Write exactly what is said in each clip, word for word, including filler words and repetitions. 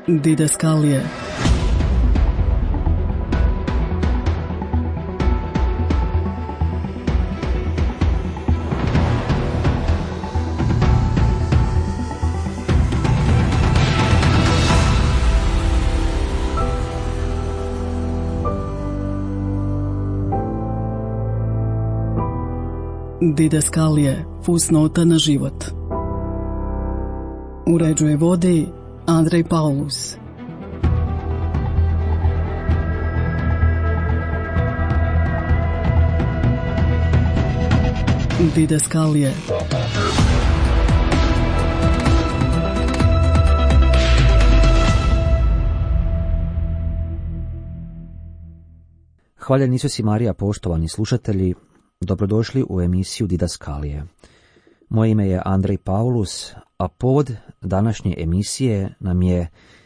Didaskalije. Didaskalije, fusnota na život. Uređuje vodi Andrej Paulus. Didaskalije. Hvaljen Isus i Marija, poštovani slušatelji, dobrodošli u emisiju Didaskalije. Moje ime je Andrej Paulus, a povod današnje emisije nam je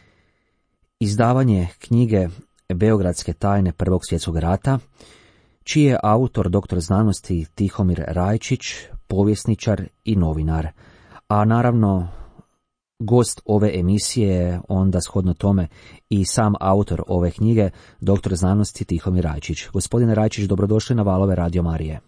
izdavanje knjige Beogradske tajne Prvog svjetskog rata, čiji je autor doktor znanosti Tihomir Rajčić, povjesničar i novinar. A naravno, gost ove emisije je onda shodno tome i sam autor ove knjige, doktor znanosti Tihomir Rajčić. Gospodine Rajčić, dobrodošli na valove Radio Marije.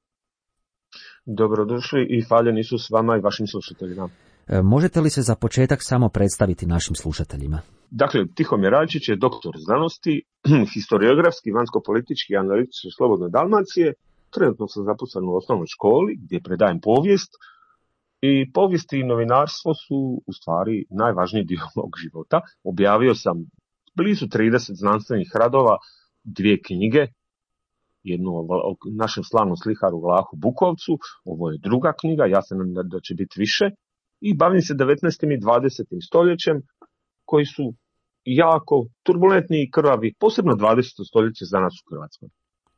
Dobrodošli i hvaljen Isus vama i vašim slušateljima. E, možete li se za početak samo predstaviti našim slušateljima? Dakle, Tihomir Rajčić je doktor znanosti, historiografski, vanjsko-politički analitičar Slobodne Dalmacije. Trenutno sam zaposlen u osnovnoj školi gdje predajem povijest. I povijest i novinarstvo su u stvari najvažniji dio mog života. Objavio sam blizu trideset znanstvenih radova, dvije knjige, jednu o našem slavnom slikaru Vlahu Bukovcu, ovo je druga knjiga, ja se nadam da će biti više, i bavim se devetnaestim i dvadesetim stoljećem, koji su jako turbulentni i krvavi, posebno dvadeseto stoljeće za nas u Hrvatskoj.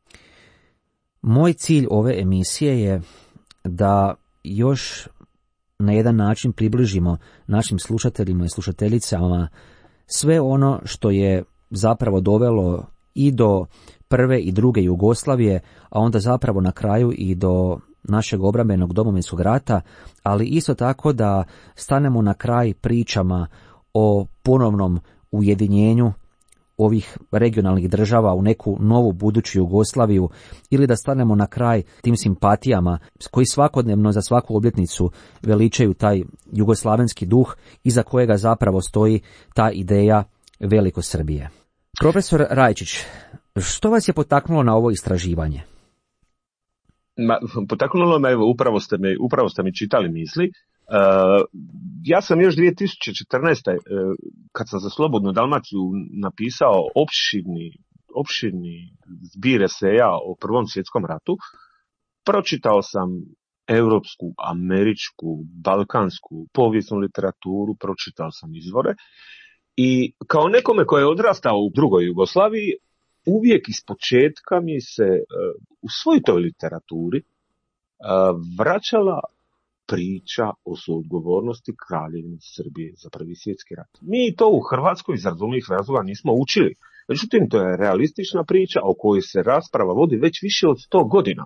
Moj cilj ove emisije je da još na jedan način približimo našim slušateljima i slušateljicama sve ono što je zapravo dovelo i do prve i druge Jugoslavije, a onda zapravo na kraju i do našeg obrambenog Domovinskog rata, ali isto tako da stanemo na kraj pričama o ponovnom ujedinjenju ovih regionalnih država u neku novu buduću Jugoslaviju, ili da stanemo na kraj tim simpatijama koji svakodnevno za svaku obljetnicu veličaju taj jugoslavenski duh iza kojega zapravo stoji ta ideja Velikosrbije. Profesor Rajčić, što vas je potaknulo na ovo istraživanje? Ma, potaknulo me, evo, upravo ste mi, upravo ste mi čitali misli. Uh, ja sam još dvije tisuće četrnaeste. Uh, kad sam za Slobodnu Dalmaciju napisao opširni, opširni zbir eseja o Prvom svjetskom ratu, pročitao sam europsku, američku, balkansku, povijesnu literaturu, pročitao sam izvore i kao nekome koji je odrastao u drugoj Jugoslaviji, uvijek iz početka mi se uh, u svoj toj literaturi uh, vraćala priča o suodgovornosti Kraljevine Srbije za Prvi svjetski rat. Mi to u Hrvatskoj iz razumnih razloga nismo učili. Međutim, to je realistična priča o kojoj se rasprava vodi već više od sto godina.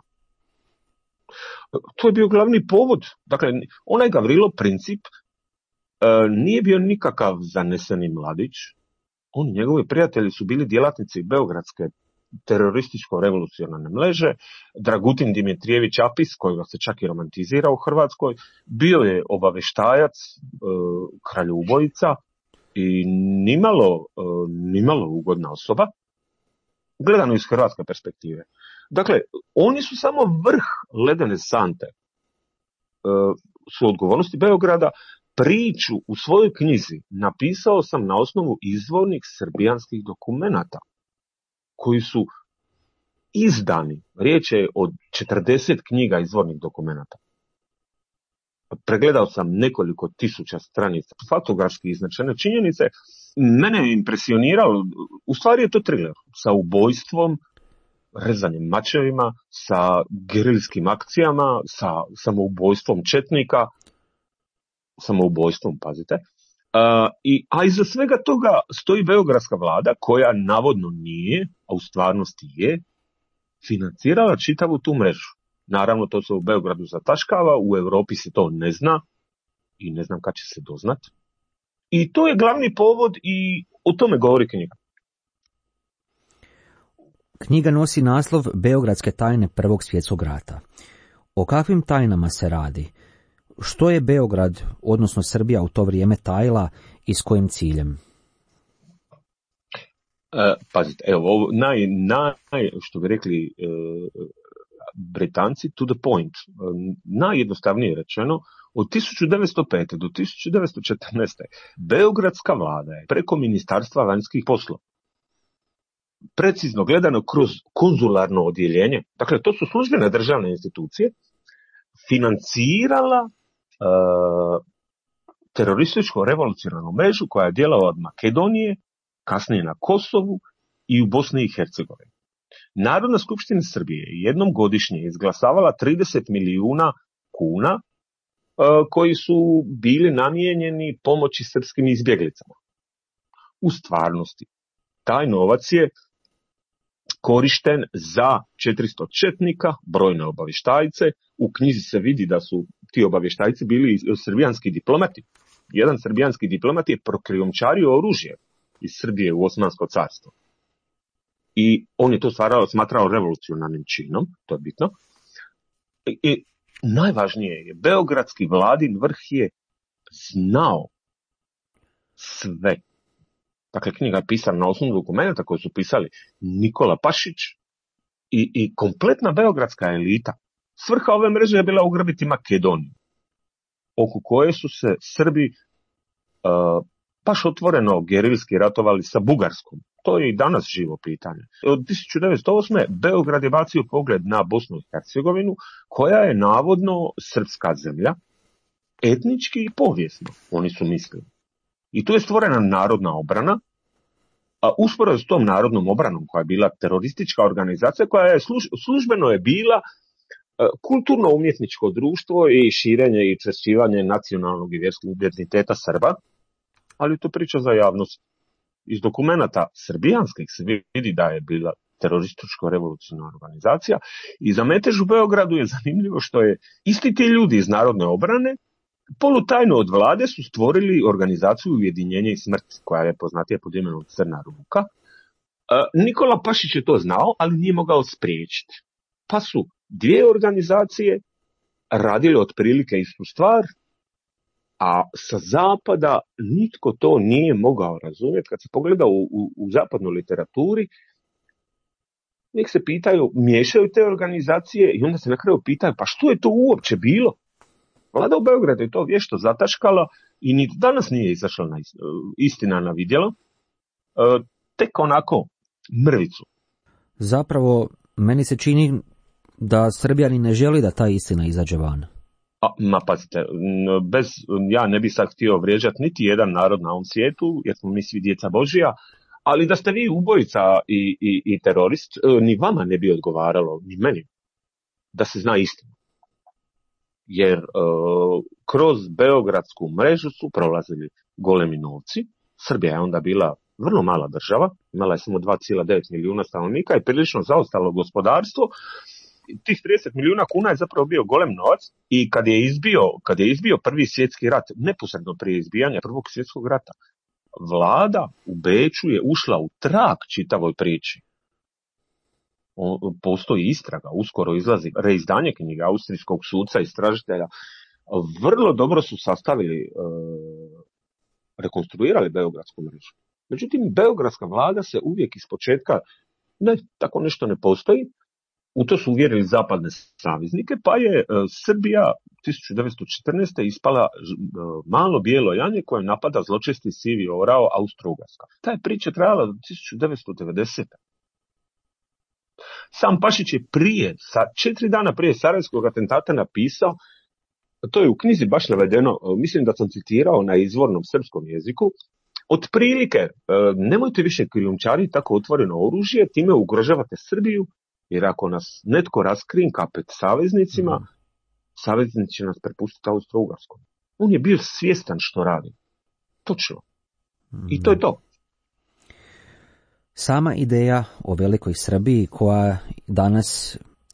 To je bio glavni povod. Dakle, onaj Gavrilo Princip uh, nije bio nikakav zaneseni mladić. On i njegovi prijatelji su bili djelatnici Beogradske terorističko-revolucionarne mreže. Dragutin Dimitrijević Apis, kojega se čak i romantizira u Hrvatskoj, bio je obavještajac, e, kraljubojica i nimalo, e, nimalo ugodna osoba, gledano iz hrvatske perspektive. Dakle, oni su samo vrh ledene sante e, suodgovornosti Beograda. Priču u svojoj knjizi napisao sam na osnovu izvornih srbijanskih dokumenata koji su izdani. Riječ je od četrdeset knjiga izvornih dokumenata. Pregledao sam nekoliko tisuća stranica, fotografski iznačene činjenice. Mene je impresioniralo, u stvari je to thriller sa ubojstvom, rezanjem mačevima, sa gerilskim akcijama, sa samoubojstvom četnika, samoubojstvom, pazite. Uh, i, a iza svega toga stoji beogradska vlada koja navodno nije, a u stvarnosti je, financirala čitavu tu mrežu. Naravno, to se u Beogradu zataškava, u Europi se to ne zna i ne znam kad će se doznat. I to je glavni povod i o tome govori knjiga. Knjiga nosi naslov Beogradske tajne Prvog svjetskog rata. O kakvim tajnama se radi? Što je Beograd, odnosno Srbija, u to vrijeme tajila i s kojim ciljem? E, pazite, evo, ovo, naj, naj, što bi rekli e, Britanci, to the point. E, najjednostavnije rečeno, od tisuću devetsto pete do tisuću devetsto četrnaeste. Beogradska vlada je preko Ministarstva vanjskih poslova, precizno gledano kroz konzularno odjeljenje, dakle to su službene državne institucije, financirala uh, terorističku revolucionarnu mrežu koja je djelovala od Makedonije, kasnije na Kosovu i u Bosni i Hercegovini. Narodna skupština Srbije jednom godišnje izglasavala trideset milijuna kuna uh, koji su bili namijenjeni pomoći srpskim izbjeglicama. U stvarnosti, taj novac je korišten za četiristo četnika, brojne obavještajce. U knjizi se vidi da su ti obavještajci bili srbijanski diplomati. Jedan srbijanski diplomat je prokrijumčario oružje iz Srbije u Osmansko carstvo. I on je to stvarao, smatrao revolucionarnim činom, to je bitno. I najvažnije je, beogradski vladin vrh je znao sve. Dakle, knjiga je pisana na osnovu dokumenta koje su pisali Nikola Pašić i, i kompletna beogradska elita. Svrha ove mreže je bila ugrabiti Makedoniju, oko koje su se Srbi uh, baš otvoreno gerilski ratovali sa Bugarskom. To je i danas živo pitanje. Od tisuću devetsto osme. Beograd je bacio pogled na Bosnu i Hercegovinu, koja je navodno srpska zemlja, etnički i povijesno, oni su mislili. I tu je stvorena narodna obrana, a usporedo s tom narodnom obranom, koja je bila teroristička organizacija, koja je služ, službeno je bila kulturno-umjetničko društvo i širenje i čestivanje nacionalnog i vjerskog identiteta Srba, ali to priča za javnost. Iz dokumenata srbijanskih se vidi da je bila terorističko-revolucionarna organizacija i za metež u Beogradu je zanimljivo što je isti ti ljudi iz narodne obrane polutajno od vlade su stvorili organizaciju Ujedinjenja i smrti, koja je poznatija pod imenom Crna ruka. Nikola Pašić je to znao, ali nije mogao spriječiti. Pa su dvije organizacije radile otprilike istu stvar, a sa zapada nitko to nije mogao razumjeti. Kad se pogleda u, u, u zapadnoj literaturi, nek se pitaju, miješaju te organizacije i onda se na kraju pitaju, pa što je to uopće bilo? Vlada u Beogradu je to vješto zataškala i ni danas nije izašla na istina na vidjelo, e, tek onako mrvicu. Zapravo, meni se čini da Srbijani ne želi da ta istina izađe van. A, ma pazite, bez, ja ne bih sad htio vrijeđati niti jedan narod na ovom svijetu, jer smo mi svi djeca Božija, ali da ste vi ubojica i, i, i terorist, ni vama ne bi odgovaralo, ni meni, da se zna istina. Jer uh, kroz beogradsku mrežu su prolazili golemi novci. Srbija je onda bila vrlo mala država, imala je samo dva zarez devet milijuna stanovnika i prilično zaostalo gospodarstvo. Tih trideset milijuna kuna je zapravo bio golem novac i kad je izbio, kad je izbio prvi svjetski rat, neposredno prije izbijanja prvog svjetskog rata, vlada u Beču je ušla u trag čitavoj priči. Postoji istraga, uskoro izlazi reizdanje knjige austrijskog suca istražitelja. Vrlo dobro su sastavili, e, rekonstruirali beogradsku mrežu. Međutim, beogradska vlada se uvijek ispočetka, ne, tako nešto ne postoji, u to su uvjerili zapadne saveznike, pa je e, Srbija tisuću devetsto četrnaeste. ispala e, malo bijelo janje koje napada zločesti sivi orao Austro-Ugarska. Ta je priča trajala do tisuću devetsto devedesete. Sam Pašić je prije, sa, četiri dana prije sarajevskog atentata napisao, to je u knjizi baš navedeno, mislim da sam citirao na izvornom srpskom jeziku, otprilike, nemojte više krijumčariti tako otvoreno oružje, time ugrožavate Srbiju, jer ako nas netko raskrinka pred saveznicima, mm. saveznici će nas prepustiti Austro-Ugarskom. On je bio svjestan što radi. Točno. Mm. I to je to. Sama ideja o velikoj Srbiji koja danas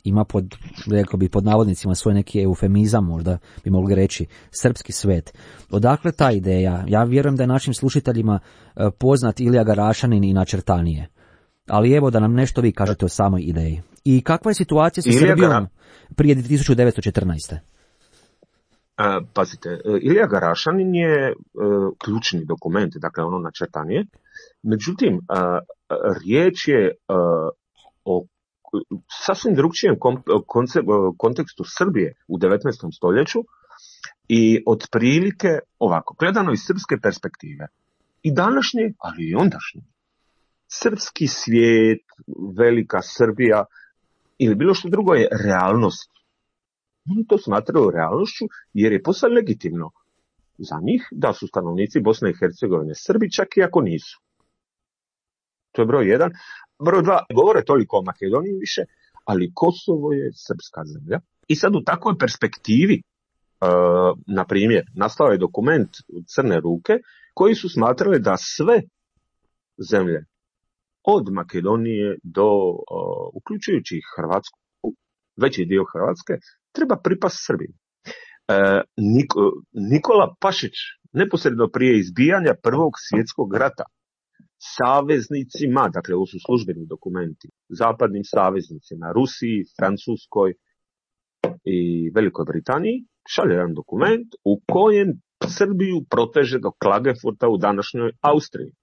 ima pod, rekao bi, pod navodnicima svoj neki eufemizam, možda bi mogli reći, srpski svet. Odakle ta ideja? Ja vjerujem da je našim slušateljima poznat Ilija Garašanin i Načertanije. Ali evo da nam nešto vi kažete o samoj ideji. I kakva je situacija sa Ilija Srbijom Gara... prije tisuću devetsto četrnaeste. Uh, pazite, Ilija Garašanin je uh, ključni dokument, dakle ono Načertanije. Međutim, uh, riječ je uh, o sasvim drugčijem kontekstu Srbije u devetnaestom stoljeću i otprilike ovako, gledano iz srpske perspektive, i današnje, ali i ondašnje. Srpski svijet, velika Srbija ili bilo što drugo je realnost. Oni to smatraju realnošću jer je posve legitimno za njih da su stanovnici Bosne i Hercegovine Srbi, čak i ako nisu. To je broj jedan. Broj dva, govore toliko o Makedoniji više, ali Kosovo je srpska zemlja. I sad u takvoj perspektivi, uh, na primjer, nastao je dokument Crne ruke, koji su smatrali da sve zemlje, od Makedonije do, uh, uključujući Hrvatsku, veći dio Hrvatske, treba pripast Srbiji. Uh, Niko, Nikola Pašić, neposredno prije izbijanja Prvog svjetskog rata, saveznicima, dakle ovo su službeni dokumenti, zapadnim saveznicima, Rusiji, Francuskoj i Velikoj Britaniji, šalje jedan dokument u kojem Srbiju proteže do Klagenfurta u današnjoj Austriji.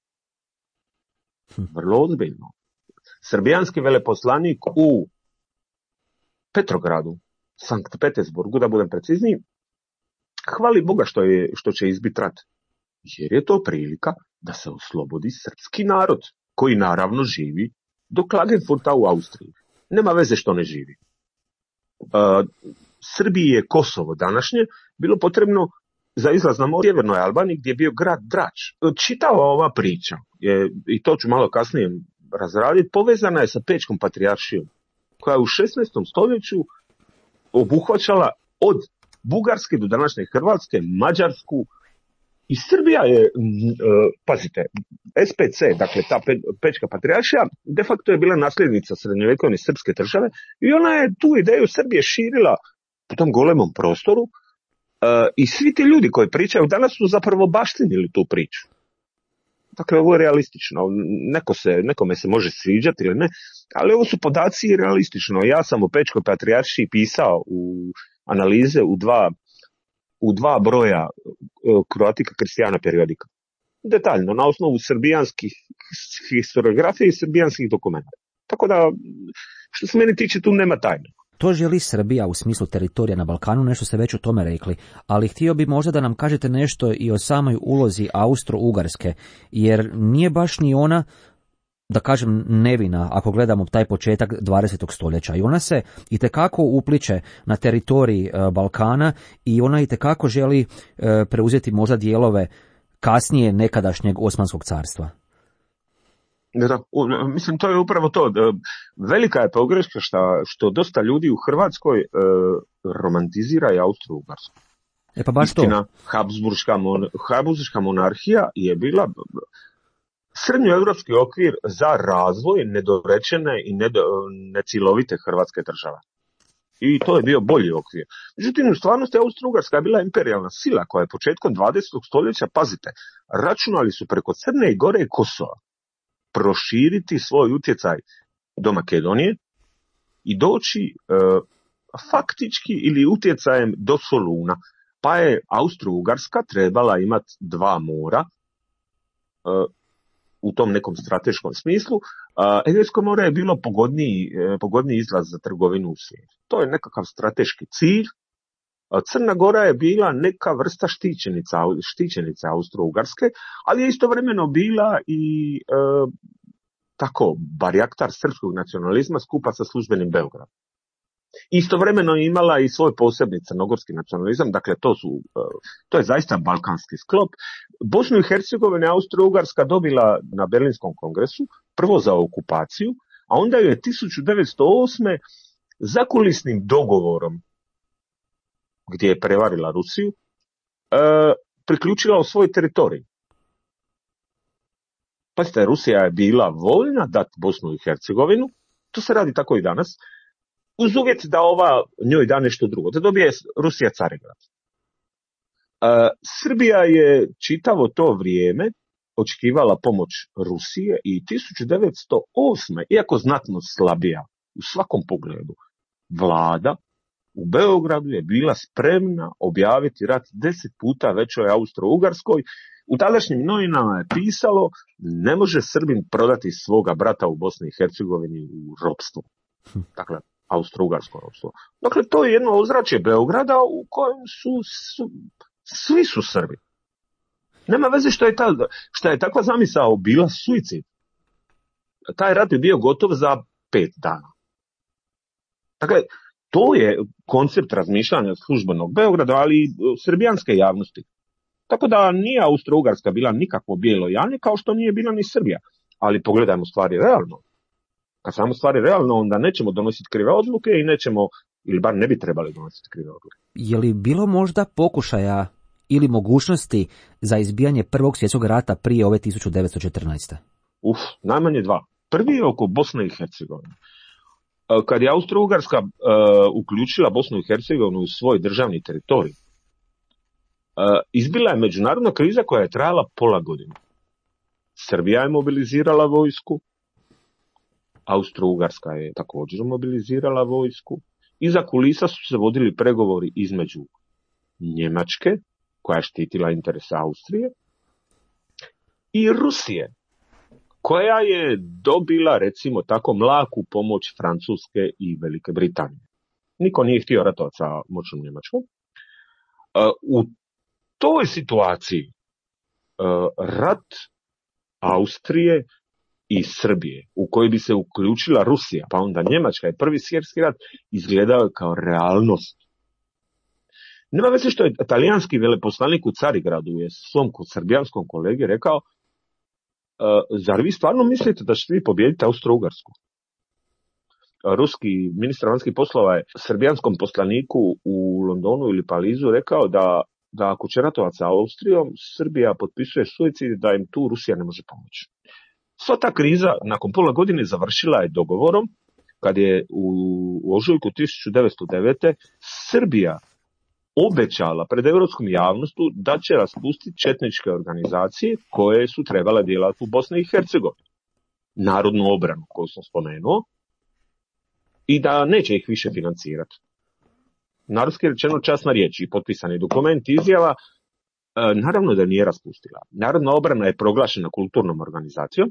Vrlo ozbiljno. Srbijanski veleposlanik u Petrogradu, Sankt Petersburgu, da budem precizniji, hvali Boga što, je, što će izbiti rat. Jer je to prilika da se oslobodi srpski narod, koji naravno živi do Klagenfurta u Austriji. Nema veze što ne živi. Uh, Srbiji je Kosovo današnje bilo potrebno za izlaz na more u sjevernoj Albaniji gdje je bio grad Drač. Čitava ova priča, je, i to ću malo kasnije razraditi, povezana je sa Pečkom patrijaršijom, koja je u šesnaestom stoljeću obuhvaćala od Bugarske do današnje Hrvatske, Mađarsku, i Srbija je, pazite, S P C, dakle ta Pečka patrijaršija, de facto je bila nasljednica srednjovjekovne srpske države i ona je tu ideju Srbije širila po tom golemom prostoru i svi ti ljudi koji pričaju danas su zapravo baštinili tu priču. Dakle, ovo je realistično. Neko se, nekome se može sviđati ili ne, ali ovo su podaci realistično. Ja sam o Pečkoj patrijaršiji pisao u analize u dva u dva broja Croatica Christiana periodika. Detaljno, na osnovu srbijanskih historiografije i srbijanskih dokumenta. Tako da, što se meni tiče, tu nema tajne. To želi Srbija u smislu teritorija na Balkanu, nešto ste već o tome rekli, ali htio bi možda da nam kažete nešto i o samoj ulozi Austro-Ugarske, jer nije baš ni ona, da kažem, nevina ako gledamo taj početak dvadesetog stoljeća. I ona se itekako upliče na teritoriji Balkana i ona itekako želi preuzeti možda dijelove kasnije nekadašnjeg Osmanskog carstva. Da, mislim, to je upravo to. Velika je pogreška što, što dosta ljudi u Hrvatskoj e, romantizira i Austro-Ugarsku. E pa baš Istina, to. Habsburška, mon, Habsburška monarhija je bila srednjoevropski okvir za razvoj nedorečene i nedo, necilovite Hrvatske države. I to je bio bolji okvir. Međutim, u stvarnosti Austro-Ugarska je bila imperijalna sila koja je početkom dvadesetog stoljeća, pazite, računali su preko Crne i Gore i Kosova proširiti svoj utjecaj do Makedonije i doći e, faktički ili utjecajem do Soluna. Pa je Austro-Ugarska trebala imati dva mora e, u tom nekom strateškom smislu. E, Egejsko more je bilo pogodniji, e, pogodniji izlaz za trgovinu u svijetu. To je nekakav strateški cilj. Crna Gora je bila neka vrsta štićenica, štićenice Austro-Ugarske, ali je istovremeno bila i e, tako barjaktar srpskog nacionalizma skupa sa službenim Beogradom. Istovremeno je imala i svoj posebni crnogorski nacionalizam, dakle to, su, e, to je zaista balkanski sklop. Bosnu i Hercegovinu Austro-Ugarska dobila na Berlinskom kongresu, prvo za okupaciju, a onda je tisuću devetsto osme zakulisnim dogovorom, gdje je prevarila Rusiju, e, priključila u svoj teritorij. Pazite, Rusija je bila voljna dati Bosnu i Hercegovinu, to se radi tako i danas, uz uvjet da ova njoj da nešto drugo, da dobije Rusija Carigrad. Uh, Srbija je čitavo to vrijeme očekivala pomoć Rusije i tisuću devetsto osme. iako znatno slabija u svakom pogledu, vlada u Beogradu je bila spremna objaviti rat deset puta većoj Austro-Ugarskoj. U tadašnjim novinama je pisalo ne može Srbin prodati svoga brata u Bosni i Hercegovini u ropstvo. Dakle, Austro-Ugarsko ropstvo. Dakle, to je jedno ozračje Beograda u kojem su, su svi su Srbi. Nema veze što je, ta, što je takva zamisao bila suicid. Taj rat je bio gotov za pet dana. Dakle, to je koncept razmišljanja službenog Beograda, ali i srbijanske javnosti. Tako da nije Austro-Ugarska bila nikakvo bijelo janje, kao što nije bila ni Srbija. Ali pogledajmo stvari realno. Kad samo stvari realno, onda nećemo donositi krive odluke i nećemo, ili bar ne bi trebali donositi krive odluke. Je li bilo možda pokušaja ili mogućnosti za izbijanje Prvog svjetskog rata prije ove tisuću devetsto četrnaeste. Uf, najmanje dva. Prvi je oko Bosne i Hercegovine. Kad je Austro-Ugarska uh, uključila Bosnu i Hercegovinu u svoj državni teritorij, uh, izbila je međunarodna kriza koja je trajala pola godine. Srbija je mobilizirala vojsku, Austro-Ugarska je također mobilizirala vojsku, iza kulisa su se vodili pregovori između Njemačke, koja je štitila interese Austrije, i Rusije, koja je dobila, recimo tako, mlaku pomoć Francuske i Velike Britanije. Niko nije htio ratovati sa moćnom Njemačkom. U toj situaciji rat Austrije i Srbije, u kojoj bi se uključila Rusija, pa onda Njemačka i Prvi svjetski rat, izgledao kao realnost. Nema veze što je talijanski veleposlanik u Carigradu je svom srbijanskom kolegi rekao Uh, zar vi stvarno mislite da ćete vi pobijediti Austro-Ugarsku? Ruski ministar vanjskih poslova je srbijanskom poslaniku u Londonu ili Parizu rekao da, da ako će ratovati sa Austrijom, Srbija potpisuje suicid, da im tu Rusija ne može pomoći. Sva ta kriza nakon pola godine završila je dogovorom kad je u, u ožujku tisuću devetsto devete. Srbija obećala pred europskom javnostu da će raspustiti četničke organizacije koje su trebale djelovati u Bosni i Hercegovini. Narodnu obranu koju sam spomenuo i da neće ih više financirati. Narodski rečeno časna riječ i potpisani dokument izjava, e, naravno da nije raspustila. Narodna obrana je proglašena kulturnom organizacijom,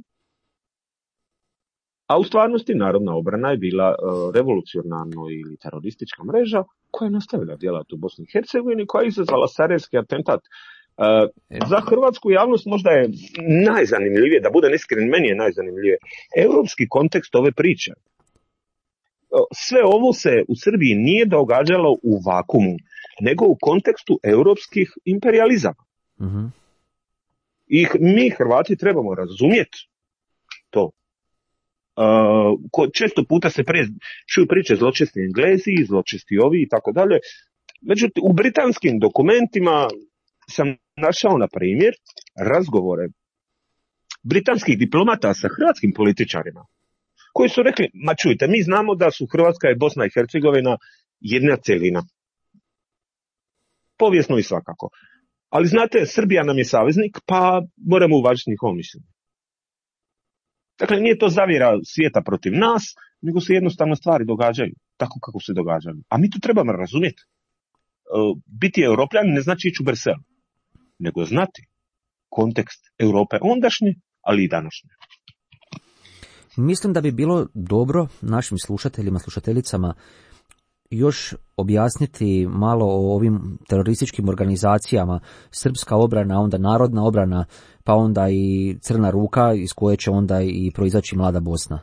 a u stvarnosti Narodna obrana je bila e, revolucionarno ili teroristička mreža koja je nastavila djelati u Bosni i Hercegovini, koja je izazvala sarajevski atentat. E, za hrvatsku javnost možda je najzanimljivije, da budem iskren, meni je najzanimljivije, europski kontekst ove priče. Sve ovo se u Srbiji nije događalo u vakumu, nego u kontekstu europskih imperializama. Mm-hmm. I mi Hrvati trebamo razumjeti to. Uh, često puta se pre, čuju priče zločesti Englezi, zločesti ovi i tako dalje. Međutim, u britanskim dokumentima sam našao, na primjer, razgovore britanskih diplomata sa hrvatskim političarima, koji su rekli, ma čujte, mi znamo da su Hrvatska i Bosna i Hercegovina jedna cjelina. Povijesno i svakako. Ali znate, Srbija nam je saveznik, pa moramo uvažiti njihovo mišljenje. Dakle, nije to zavjera svijeta protiv nas, nego se jednostavno stvari događaju tako kako se događaju. A mi to trebamo razumjeti. Biti Europljan ne znači ići u Brisel, nego znati kontekst Europe ondašnje, ali i današnje. Mislim da bi bilo dobro našim slušateljima, slušateljicama još objasniti malo o ovim terorističkim organizacijama, srpska obrana, onda narodna obrana, pa onda i Crna ruka iz koje će onda i proizaći Mlada Bosna.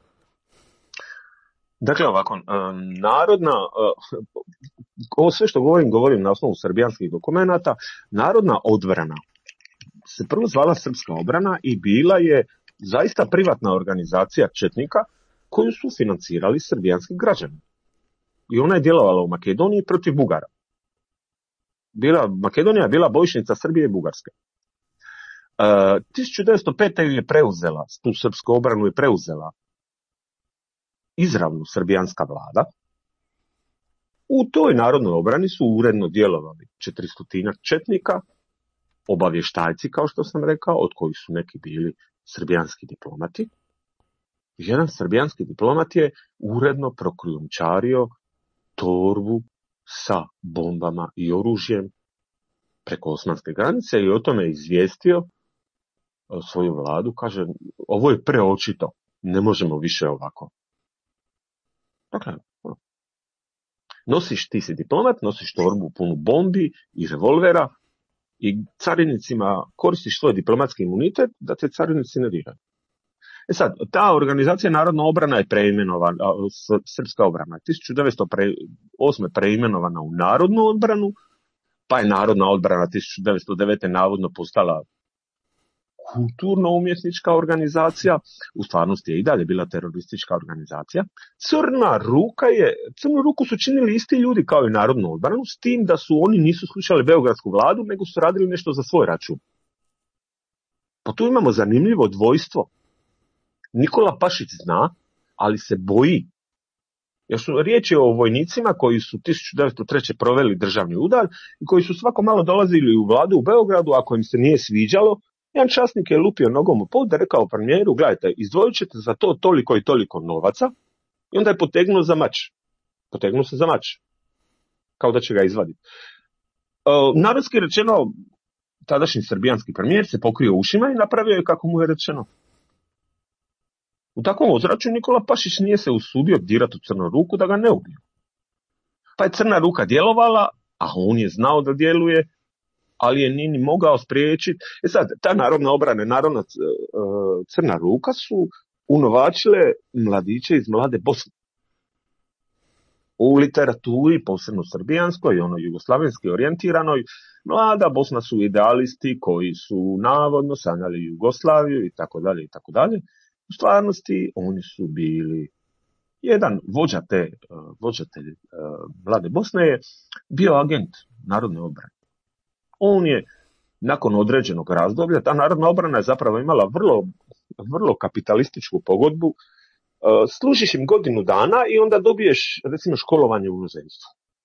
Dakle, ovako, narodna, ovo sve što govorim, govorim na osnovu srbijanskih dokumenata, narodna odbrana se prvo zvala Srpska obrana i bila je zaista privatna organizacija četnika koju su financirali srbijanski građani. I ona je djelovala u Makedoniji protiv Bugara. Bila, Makedonija je bila bojišnica Srbije i Bugarske. Uh, tisuću devetsto pete je preuzela, tu srpsku obranu je preuzela izravno srbijanska vlada, U toj narodnoj obrani su uredno djelovali četiristotinjak četnika, obavještajci, kao što sam rekao, od kojih su neki bili srbijanski diplomati. Jedan srbijanski diplomat je uredno prokrijumčario torbu sa bombama i oružjem preko osmanske granice i o tome je izvijestio svoju vladu. Kaže, ovo je preočito, ne možemo više ovako. Dakle, nosiš, ti si diplomat, nosiš torbu punu bombi i revolvera i carinicima koristiš svoj diplomatski imunitet da te carinici ne diraju. E sad, ta organizacija Narodna obrana je preimenovana, srpska obrana, tisuću devetsto osme preimenovana u Narodnu odbranu, pa je Narodna odbrana tisuću devetsto devete navodno postala kulturno-umjetnička organizacija, u stvarnosti je i dalje bila teroristička organizacija. Crna ruka je, Crnu ruku su činili isti ljudi kao i Narodnu odbranu, s tim da su oni nisu slušali beogradsku vladu, nego su radili nešto za svoj račun. Pa tu imamo zanimljivo dvojstvo. Nikola Pašić zna, ali se boji. Još riječ je o vojnicima koji su tisuću devetsto treće proveli državni udar i koji su svako malo dolazili u vladu u Beogradu, ako im se nije sviđalo. Jedan časnik je lupio nogom u pod, rekao premijeru, gledajte, izdvojit ćete za to toliko i toliko novaca, i onda je potegnuo za mač. Potegnuo se za mač. Kao da će ga izvaditi. E, narodski rečeno, tadašnji srbijanski premijer se pokrio ušima i napravio je kako mu je rečeno. U takvom ozračju Nikola Pašić nije se usudio dirati u Crnu ruku da ga ne ubiju. Pa je Crna ruka djelovala, a on je znao da djeluje, ali je nije ni mogao spriječiti. E sad, ta narodna obrana, narodna Crna ruka su unovačile mladiće iz mlade Bosne. U literaturi, posebno srbijanskoj i ono jugoslavenski orijentiranoj, mlada Bosna su idealisti koji su navodno sanjali Jugoslaviju i tako dalje i tako dalje. U stvarnosti oni su bili, jedan vođa te, vođa te uh, mlade Bosne je bio agent narodne obrane. On je nakon određenog razdoblja, ta narodna obrana je zapravo imala vrlo, vrlo kapitalističku pogodbu, uh, služiš im godinu dana i onda dobiješ recimo školovanje u inozemstvu.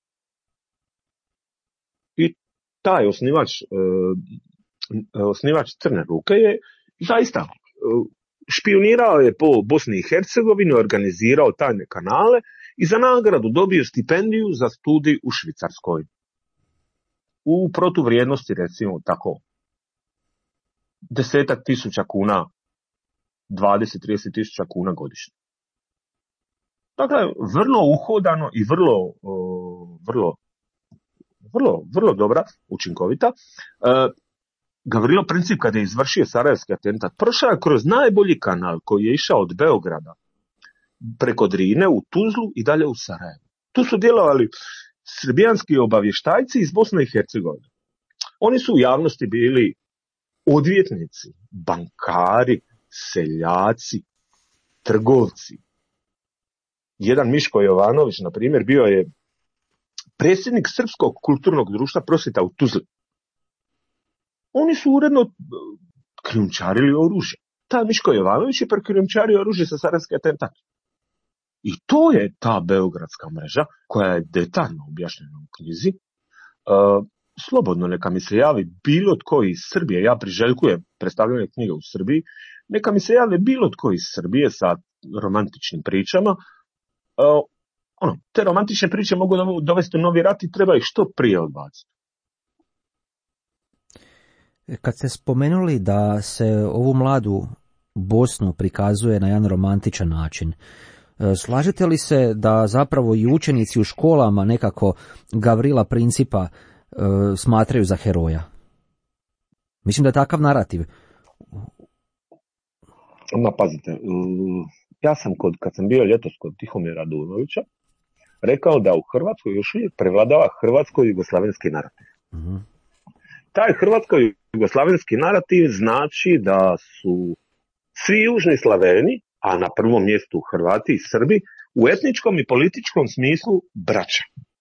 I taj osnivač, uh, osnivač Crne ruke je zaista uh, špionirao je po Bosni i Hercegovini, organizirao tajne kanale i za nagradu dobio stipendiju za studij u Švicarskoj. U protuvrijednosti, recimo tako, desetak tisuća kuna, dvadeset do trideset tisuća kuna godišnje. Dakle, vrlo uhodano i vrlo, vrlo, vrlo, vrlo dobra, učinkovita. Gavrilo Princip, kada je izvršio sarajevski atentat, prošao je kroz najbolji kanal koji je išao od Beograda preko Drine u Tuzlu i dalje u Sarajevo. Tu su djelovali srbijanski obavještajci iz Bosne i Hercegovine. Oni su u javnosti bili odvjetnici, bankari, seljaci, trgovci. Jedan Miško Jovanović, na primjer, bio je predsjednik Srpskog kulturnog društva Prosvjeta u Tuzli. Oni su uredno krijumčarili oružje. Ta Miško Jovanović je prekrijumčario oružje sa sarajevski atentat. I to je ta beogradska mreža koja je detaljno objašnjena u knjizi. E, slobodno neka mi se javi bilo tko iz Srbije, ja priželjkujem predstavljanje knjige u Srbiji, neka mi se javi bilo tko iz Srbije sa romantičnim pričama. E, ono, te romantične priče mogu dovesti u novi rat i treba ih što prije odbaciti. Kad ste spomenuli da se ovu mladu Bosnu prikazuje na jedan romantičan način, slažete li se da zapravo i učenici u školama nekako Gavrila Principa e, smatraju za heroja? Mislim da je takav narativ. Ma pazite, ja sam kod, kad sam bio ljetos kod Tihomira Dunovića, rekao da u Hrvatskoj još uvijek prevladava hrvatsko-jugoslavenski narativ. Uh-huh. Taj hrvatsko-jugoslavenski narativ znači da su svi južni Slaveni, a na prvom mjestu Hrvati i Srbi, u etničkom i političkom smislu braća.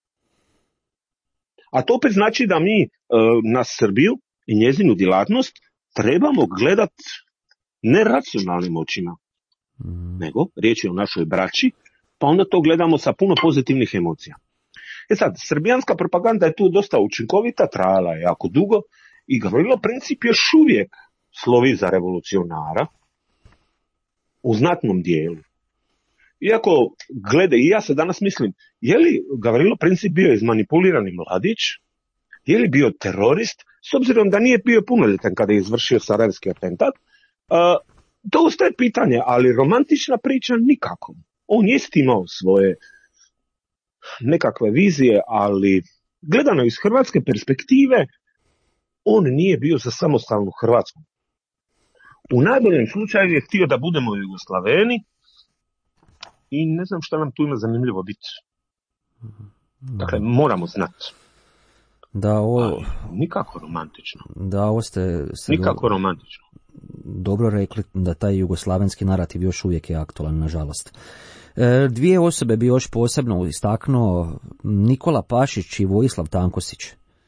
A to opet znači da mi e, na Srbiju i njezinu djelatnost trebamo gledati ne racionalnim očima, mm. nego riječ je o našoj braći, pa onda to gledamo sa puno pozitivnih emocija. E sad, srbijanska propaganda je tu dosta učinkovita, trajala je jako dugo i Gavrilo Princip još uvijek slovi za revolucionara u znatnom dijelu. Iako, glede, i ja se danas mislim, je li Gavrilo Princip bio izmanipulirani mladić, je li bio terorist, s obzirom da nije bio punoljetan kada je izvršio sarajevski atentat, uh, to ostaje pitanje, ali romantična priča nikako. On jest imao svoje nekakve vizije, ali gledano iz hrvatske perspektive, on nije bio za samostalnu Hrvatsku. U najboljem slučaju je htio da budemo Jugoslaveni i ne znam šta nam tu ima zanimljivo biti. Dakle, moramo znati. Da, ovo... Ali nikako romantično. Da, ovo ste... ste nikako do... romantično. Dobro rekli da taj jugoslavenski narativ još uvijek je aktualan, nažalost. E, dvije osobe bi još posebno istaknuo, Nikola Pašić i Vojislav Tankosić.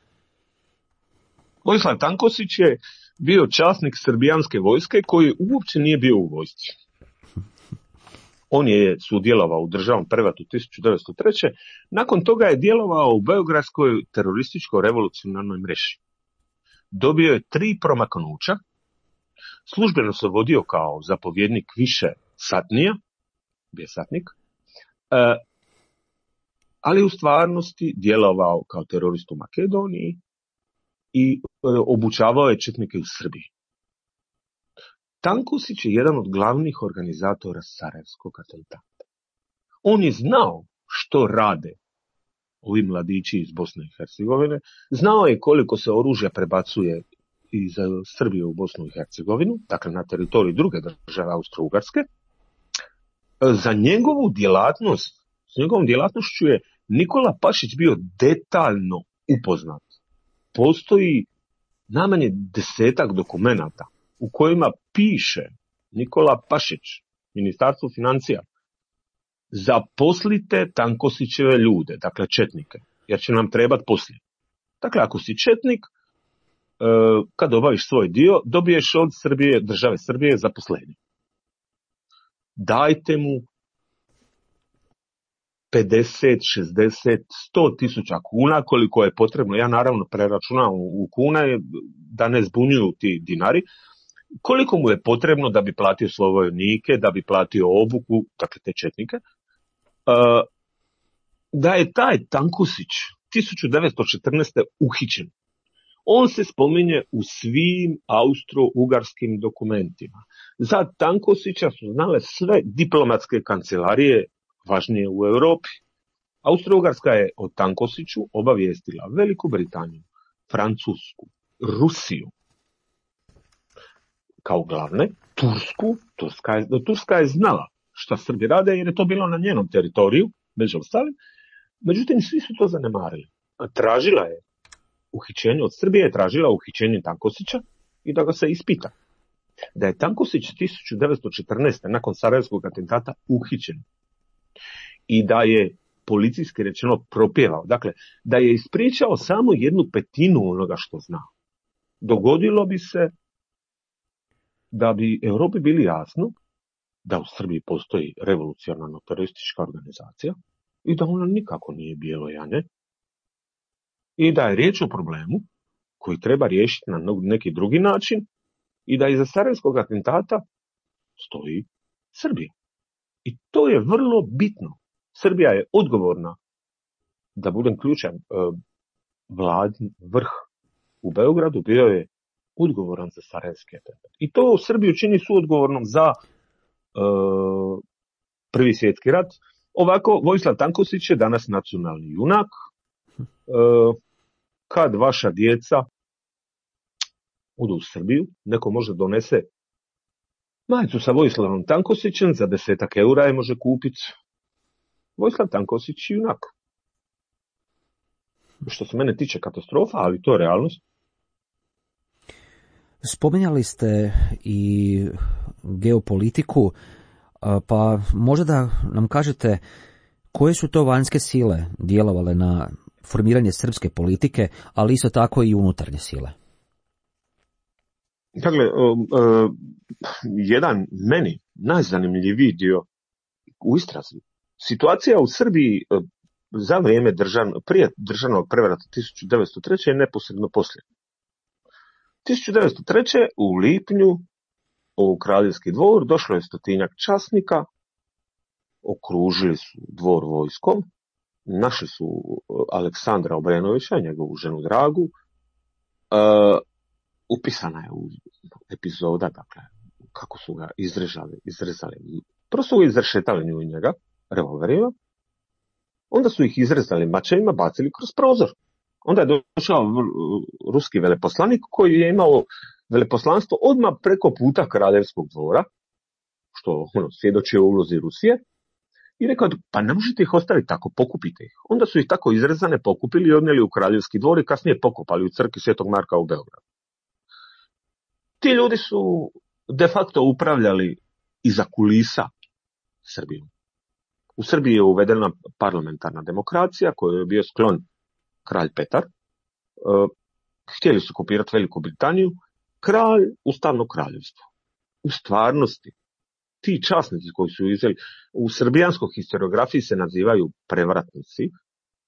Vojislav Tankosić je bio časnik srbijanske vojske koji uopće nije bio u vojsci. On je sudjelovao u državnom prevratu tisuću devetsto treće. Nakon toga je djelovao u Beogradskoj terorističko-revolucionarnoj mreži. Dobio je tri promaknuća. Službeno se vodio kao zapovjednik više satnija, bio satnik, ali u stvarnosti djelovao kao terorist u Makedoniji i obučavao je četnike u Srbiji. Tankosić je jedan od glavnih organizatora sarajevskog atentata. On je znao što rade ovi mladići iz Bosne i Hercegovine, znao je koliko se oružja prebacuje iz Srbije u Bosnu i Hercegovinu, dakle na teritoriju druge države Austro-Ugarske. Za njegovu djelatnost, s njegovom djelatnošću je Nikola Pašić bio detaljno upoznat. Postoji najmanje desetak dokumenata u kojima piše Nikola Pašić, Ministarstvo financija, zaposlite Tankosićeve ljude, dakle četnike, jer će nam trebati poslije. Dakle, ako si četnik, kad obaviš svoj dio, dobiješ od Srbije, države Srbije zaposlenje. Dajte mu pedeset, šezdeset, sto tisuća kuna, koliko je potrebno. Ja naravno preračunam u kune da ne zbunjuju ti dinari. Koliko mu je potrebno da bi platio svoje vojnike, da bi platio obuku, dakle te četnike. Da je taj Tankosić tisuću devetsto četrnaeste. uhićen. On se spominje u svim austro-ugarskim dokumentima. Za Tankosića su znale sve diplomatske kancelarije važnije u Europi. Austro-Ugarska je o Tankosiću obavijestila Veliku Britaniju, Francusku, Rusiju kao glavne, Tursku. Turska je, Turska je znala šta Srbi rade jer je to bilo na njenom teritoriju, među ostalim. Međutim, svi su to zanemarili. Tražila je uhićenje od Srbije, je tražila uhićenje Tankosića i da ga se ispita. Da je Tankosić tisuću devetsto četrnaeste. nakon sarajevskog atentata uhićen i da je policijski rečeno propjevao, dakle, da je ispričao samo jednu petinu onoga što zna. Dogodilo bi se da bi Europi bili jasno da u Srbiji postoji revolucionarno teroristička organizacija i da ona nikako nije bijelo janje i da je riječ o problemu koji treba riješiti na neki drugi način i da iza sarajevskog atentata stoji Srbija. I to je vrlo bitno. Srbija je odgovorna, da budem ključan, vladin vrh u Beogradu bio je odgovoran za sarajevski atentat. I to Srbiju čini suodgovornom za uh, prvi svjetski rat. Ovako, Vojislav Tankosić je danas nacionalni junak. Uh, kad vaša djeca odu u Srbiju, neko može donese majicu sa Vojislavom Tankosićem, za desetak eura je može kupiti. Vojislav Tankosić junak. Što se mene tiče katastrofa, ali to je realnost. Spominjali ste i geopolitiku, pa možda da nam kažete koje su to vanjske sile djelovale na formiranje srpske politike, ali isto tako i unutarnje sile. Dakle, uh, uh, jedan meni najzanimljiviji dio u istrazi. Situacija u Srbiji uh, za vrijeme državno, prije državnog prevrata tisuću devetsto treće. i neposredno poslije. tisuću devetsto treće. u lipnju u kraljevski dvor došlo je stotinjak časnika, okružili su dvor vojskom, našli su Aleksandra Obrenovića, njegovu ženu Dragu, uh, upisana je u epizoda, dakle, kako su ga izrezali, izrezali. Prvo su ga izrešetali nju i njega, revolverima, onda su ih izrezali mačevima, bacili kroz prozor. Onda je došao ruski veleposlanik koji je imao veleposlanstvo odmah preko puta kraljevskog dvora, što ono, svjedoči o ulozi Rusije, i rekao, pa ne možete ih ostaviti tako, pokupite ih. Onda su ih tako izrezane pokupili i odnijeli u kraljevski dvor i kasnije pokopali u crkvi Svetog Marka u Beogradu. Ti ljudi su de facto upravljali iza kulisa Srbijom. U Srbiji je uvedena parlamentarna demokracija koju je bio sklon kralj Petar. E, htjeli su kopirati Veliku Britaniju. Kralj, ustavno kraljevstvo. U stvarnosti, ti časnici koji su izveli, u srbijanskoj historiografiji se nazivaju prevratnici, e,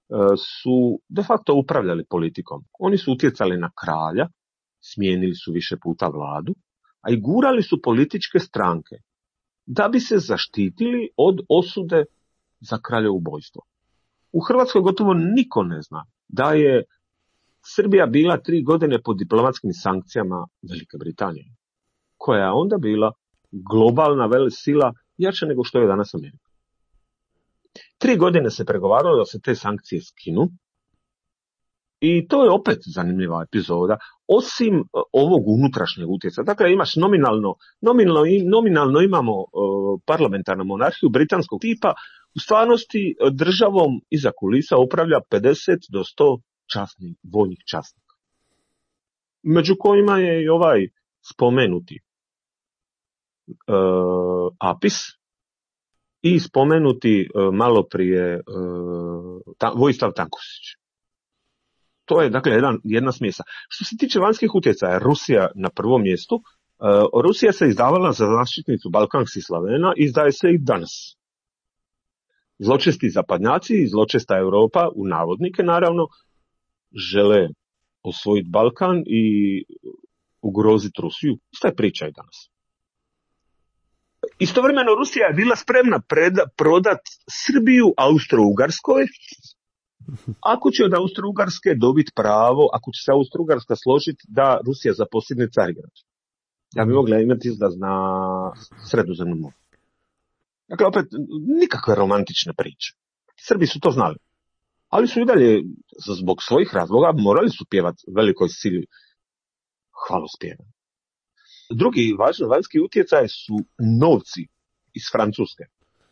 su de facto upravljali politikom. Oni su utjecali na kralja, smijenili su više puta vladu, a i gurali su političke stranke da bi se zaštitili od osude za kraljeubojstvo. U Hrvatskoj gotovo niko ne zna da je Srbija bila tri godine pod diplomatskim sankcijama Velike Britanije, koja je onda bila globalna velesila, jača nego što je danas Amerika. Tri godine se pregovaralo da se te sankcije skinu, i to je opet zanimljiva epizoda, osim ovog unutrašnjeg utjecaja. Dakle, imaš nominalno, nominalno, nominalno imamo uh, parlamentarnu monarhiju britanskog tipa, u stvarnosti državom iza kulisa upravlja pedeset do sto časnih, vojnih časnika. Među kojima je i ovaj spomenuti uh, Apis i spomenuti uh, malo prije uh, ta, Vojislav Tankošić. To je, dakle, jedan, jedna smjesa. Što se tiče vanjskih utjecaja, Rusija na prvom mjestu. Uh, Rusija se izdavala za zaštitnicu balkanskih Slavena i izdaje se i danas. Zločesti zapadnjaci i zločesta Europa, u navodnike naravno, žele osvojiti Balkan i ugroziti Rusiju. Ista je priča i danas. Istovremeno Rusija je bila spremna preda, prodat Srbiju Austro-Ugarskoj, ako će od Austro-Ugarske dobiti pravo, ako će se Austro-Ugarska složiti da Rusija zaposjedne Carigrad. Ja bi mogla imati izlaz na Sredozemno more. Dakle, opet, nikakve romantične priče. Srbi su to znali. Ali su i dalje, zbog svojih razloga, morali su pjevati velikoj sili hvalospjeva. Drugi važni vanjski utjecaj su novci iz Francuske.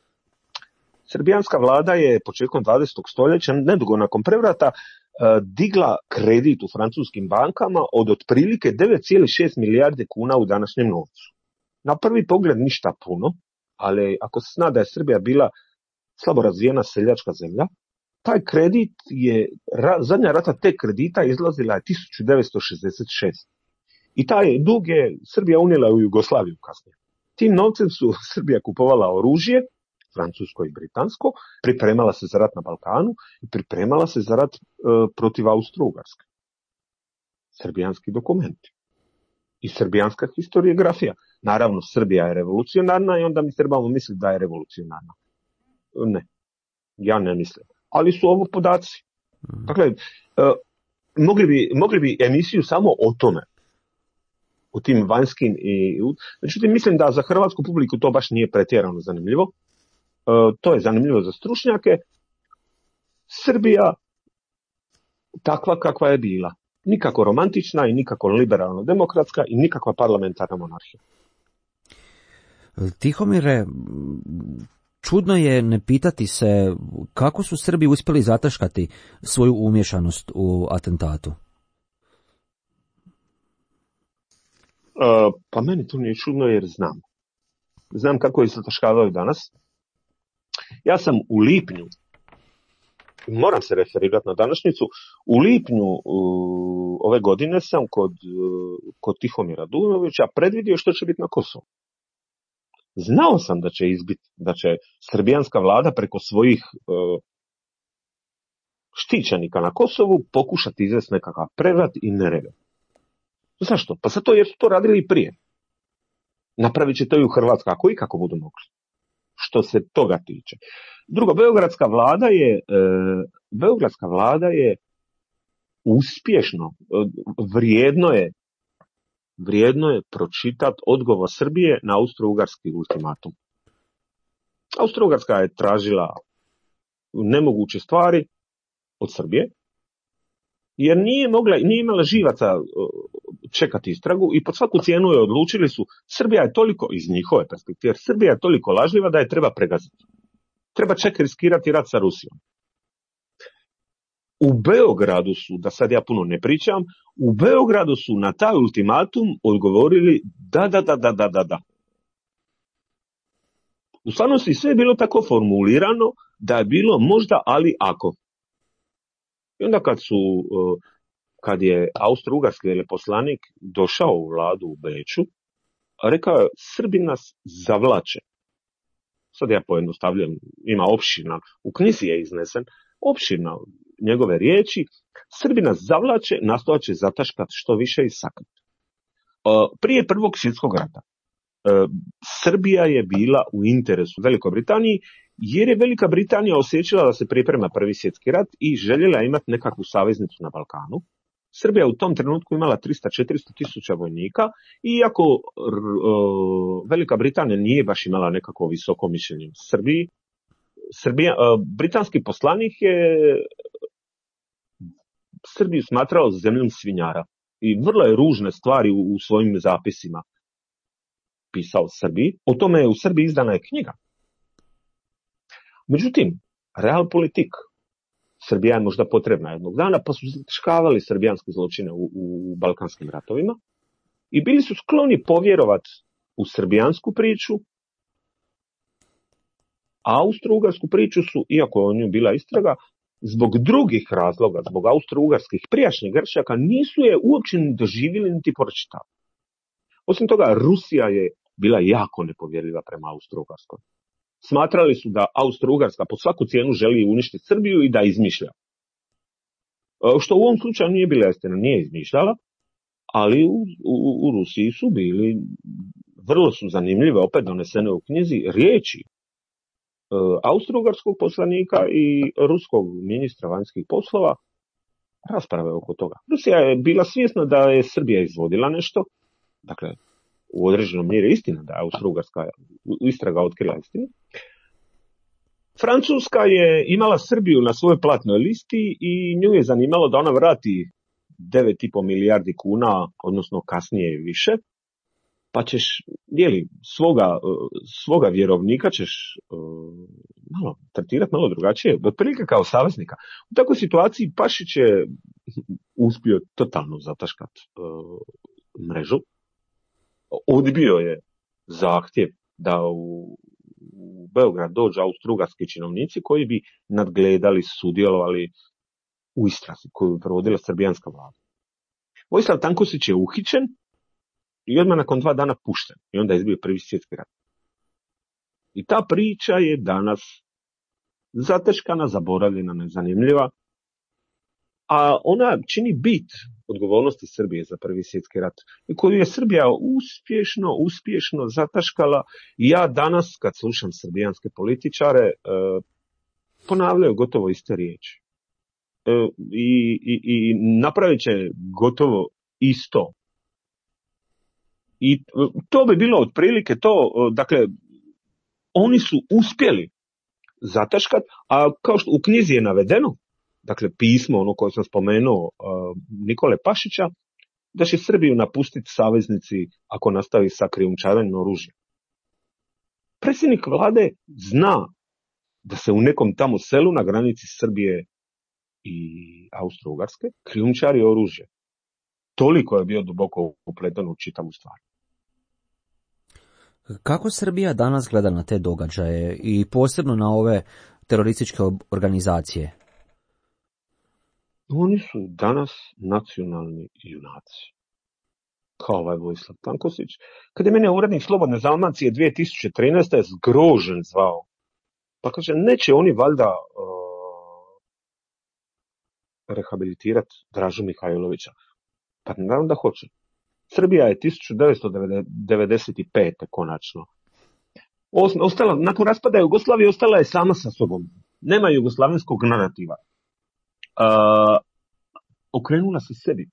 Srbijanska vlada je početkom dvadesetog stoljeća, nedugo nakon prevrata, digla kredit u francuskim bankama od otprilike devet zarez šest milijarde kuna u današnjem novcu. Na prvi pogled ništa puno, ali ako se zna da je Srbija bila slabo razvijena seljačka zemlja, taj kredit je, zadnja rata te kredita izlazila je tisuću devetsto šezdeset šeste. I taj dug je Srbija unijela u Jugoslaviju kasnije. Tim novcem su Srbija kupovala oružje, francusko i britansko, pripremala se za rat na Balkanu i pripremala se za rat e, protiv Austro-Ugarske. Srbijanski dokumenti i srbijanska historiografija. Naravno, Srbija je revolucionarna i onda mi trebamo misliti da je revolucionarna. Ne, ja ne mislim. Ali su ovo podaci. Dakle, e, mogli, bi, mogli bi emisiju samo o tome, o tim vanjskim i... Međutim, mislim da za hrvatsku publiku to baš nije pretjerano zanimljivo. E, to je zanimljivo za stručnjake. Srbija takva kakva je bila. Nikako romantična i nikako liberalno-demokratska i nikakva parlamentarna monarhija. Tihomire, čudno je ne pitati se kako su Srbi uspjeli zataškati svoju umješanost u atentatu. Uh, pa meni to nije čudno jer znam. Znam kako je zataškavaju danas. Ja sam u lipnju, moram se referirati na današnjicu, u lipnju uh, ove godine sam kod, uh, kod Tihomira Dujmovića predvidio što će biti na Kosovu. Znao sam da će izbiti, da će srbijanska vlada preko svojih uh, štićenika na Kosovu pokušati izvesti nekakav prevrat i nered. Zašto? Pa zato jer su to radili i prije. Napravit će to i u Hrvatskoj, ako i kako budu mogli. Što se toga tiče. Drugo, beogradska vlada je, e, beogradska vlada je uspješno, vrijedno je, vrijedno je pročitati odgovor Srbije na austro-ugarski ultimatum. Austro-ugarska je tražila nemoguće stvari od Srbije, jer nije mogla, nije imala živaca čekati istragu i pod svaku cijenu je odlučili su, Srbija je toliko, iz njihove perspektive, Srbija je toliko lažljiva da je treba pregaziti. Treba čak riskirati rat sa Rusijom. U Beogradu su, da sad ja puno ne pričam, u Beogradu su na taj ultimatum odgovorili da, da, da, da, da, da, da. U stvarnosti sve je bilo tako formulirano da je bilo možda, ali ako. I onda kad su, kad je austro-ugarski veleposlanik došao u vladu u Beču, rekao je, Srbi nas zavlače. Sad ja pojednostavljam, ima opširna, u knjizi je iznesen, opširna njegove riječi, Srbi nas zavlače, nastojat će zataškati što više i sakriti. Prije Prvog svjetskog rata Srbija je bila u interesu Velikoj Britaniji, jer je Velika Britanija osjećala da se priprema Prvi svjetski rat i željela imati nekakvu saveznicu na Balkanu. Srbija u tom trenutku imala tristo do četiristo tisuća vojnika, iako uh, Velika Britanija nije baš imala nekako visoko mišljenje u Srbiji, Srbija, uh, britanski poslanik je Srbiju smatrao zemljom svinjara i vrlo je ružne stvari u, u svojim zapisima pisao Srbiji. O tome je u Srbiji izdana je knjiga. Međutim, realpolitik, Srbija je možda potrebna jednog dana, pa su zataškavali srbijanske zločine u, u balkanskim ratovima i bili su skloni povjerovati u srbijansku priču, a austro-ugarsku priču su, iako je o nju bila istraga, zbog drugih razloga, zbog austro-ugarskih prijašnjih grešaka, nisu je uopće ni doživjeli niti pročitali. Osim toga, Rusija je bila jako nepovjerljiva prema Austro-Ugarskoj. Smatrali su da Austro-Ugarska po svaku cijenu želi uništiti Srbiju i da izmišlja. Što u ovom slučaju nije bila istina, nije izmišljala, ali u, u, u Rusiji su bili, vrlo su zanimljive, opet donesene u knjizi, riječi austro-ugarskog poslanika i ruskog ministra vanjskih poslova, rasprave oko toga. Rusija je bila svjesna da je Srbija izvodila nešto, dakle, u određenom mjeri istina da je austro-ugarska istraga otkrila istinu. Francuska je imala Srbiju na svojoj platnoj listi i nju je zanimalo da ona vrati devet i pol milijardi kuna, odnosno kasnije i više, pa ćeš, jeli, svoga, svoga vjerovnika ćeš uh, malo tretirati malo drugačije, otprilike kao saveznika. U takvoj situaciji Pašić je uspio totalno zataškati uh, mrežu. Odbio je zahtjev da u, u Beograd dođu austro-ugarski činovnici koji bi nadgledali, sudjelovali u istrazi koju je provodila srbijanska vlada. Vojislav Tankošić je uhićen i odmah nakon dva dana pušten. I onda je izbio Prvi svjetski rat. I ta priča je danas zateškana, zaboravljena, nezanimljiva, a ona čini bit odgovornosti Srbije za Prvi svjetski rat, koju je Srbija uspješno, uspješno zataškala. I ja danas, kad slušam srbijanske političare, eh, ponavljaju gotovo iste riječi. Eh, i, i, I napravit će gotovo isto. I to bi bilo otprilike to, dakle, oni su uspjeli zataškat, a kao što u knjizi je navedeno, dakle, pismo, ono koje sam spomenuo, uh, Nikole Pašića, da će Srbiju napustiti saveznici ako nastavi sa krijumčarenjem oružja. Predsjednik vlade zna da se u nekom tamo selu na granici Srbije i Austro-Ugarske krijumčari oružje. Toliko je bio duboko upletan u čitavu stvar. Kako Srbija danas gleda na te događaje i posebno na ove terorističke organizacije? Oni su danas nacionalni junaci. Kao ovaj Vojislav Tankošić. Kad je mene urednik Slobodne Dalmacije dvije tisuće trinaeste zgrožen zvao, pa kaže, neće oni valjda uh, rehabilitirati Dražu Mihajlovića? Pa naravno da hoće. Srbija je tisuću devetsto devedeset pete konačno. Ostala, nakon raspada Jugoslavije ostala je sama sa sobom. Nema jugoslavenskog narativa. Uh, okrenula se sebi.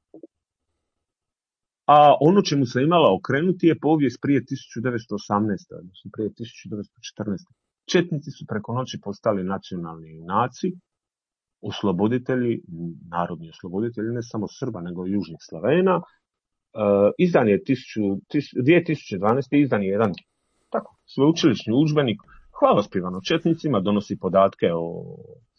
A ono čemu se imala okrenuti je povijest prije tisuću devetsto osamnaeste. odnosno prije tisuću devetsto četrnaeste. Četnici su preko noći postali nacionalni junaci, osloboditelji, narodni osloboditelji, ne samo Srba, nego i južnih Slavena. Uh, izdan je dvije tisuće dvanaeste. izdan je jedan tako, sveučilišni udžbenik, hvalospjevan o četnicima, donosi podatke o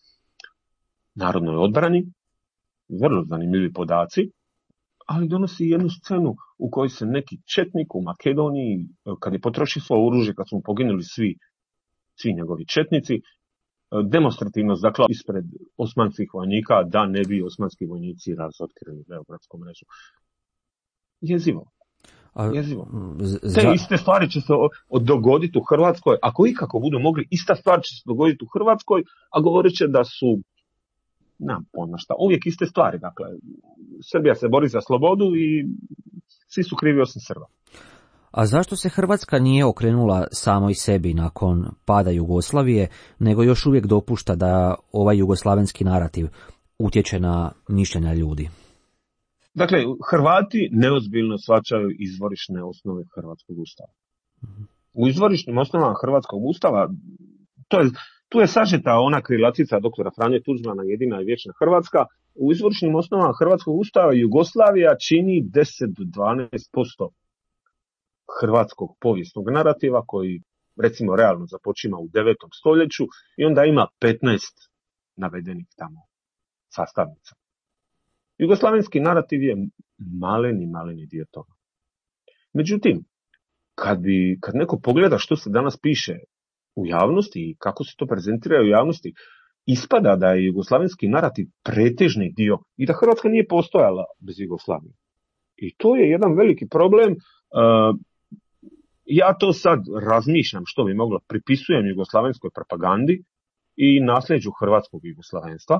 narodnoj odbrani, vrlo zanimljivi podaci, ali donosi jednu scenu u kojoj se neki četnik u Makedoniji, kad je potrošio svoje oružje, kad su mu poginuli svi, svi njegovi četnici, demonstrativno zaklao ispred osmanskih vojnika da ne bi osmanski vojnici razotkrili beogradsku mrežu. Jezivo. Jezivo. Za... Te iste stvari će se dogoditi u Hrvatskoj, ako ikako budu mogli, ista stvar će se dogoditi u Hrvatskoj, a govorit će da su, nemam pojma šta, uvijek iste stvari. Dakle, Srbija se bori za slobodu i svi su krivi osim Srba. A zašto se Hrvatska nije okrenula samoj sebi nakon pada Jugoslavije, nego još uvijek dopušta da ovaj jugoslavenski narativ utječe na mišljenja ljudi? Dakle, Hrvati neozbiljno shvaćaju izvorišne osnove Hrvatskog ustava. U izvorišnim osnovama Hrvatskog ustava, to je, tu je sažeta ona krilatica doktora Franje Tuđmana, jedina i vječna Hrvatska. U izvorišnim osnovama Hrvatskog ustava Jugoslavija čini deset do dvanaest posto hrvatskog povijesnog narativa, koji recimo realno započima u devetom stoljeću i onda ima petnaest navedenih tamo sastavnica. Jugoslavenski narativ je maleni, maleni dio toga. Međutim, kad, bi, kad neko pogleda što se danas piše u javnosti i kako se to prezentira u javnosti, ispada da je jugoslavenski narativ pretežni dio i da Hrvatska nije postojala bez Jugoslavije. I to je jedan veliki problem. Uh, ja to sad razmišljam što bi moglo, pripisujem jugoslavenskoj propagandi i nasljeđu hrvatskog jugoslavenstva.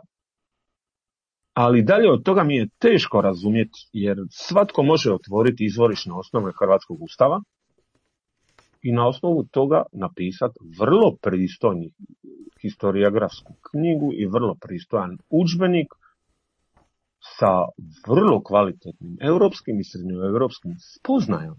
Ali dalje od toga mi je teško razumjeti, jer svatko može otvoriti izvorišne osnove Hrvatskog ustava i na osnovu toga napisati vrlo pristojnu historiografsku knjigu i vrlo pristojan udžbenik sa vrlo kvalitetnim europskim i srednjoevropskim spoznajama,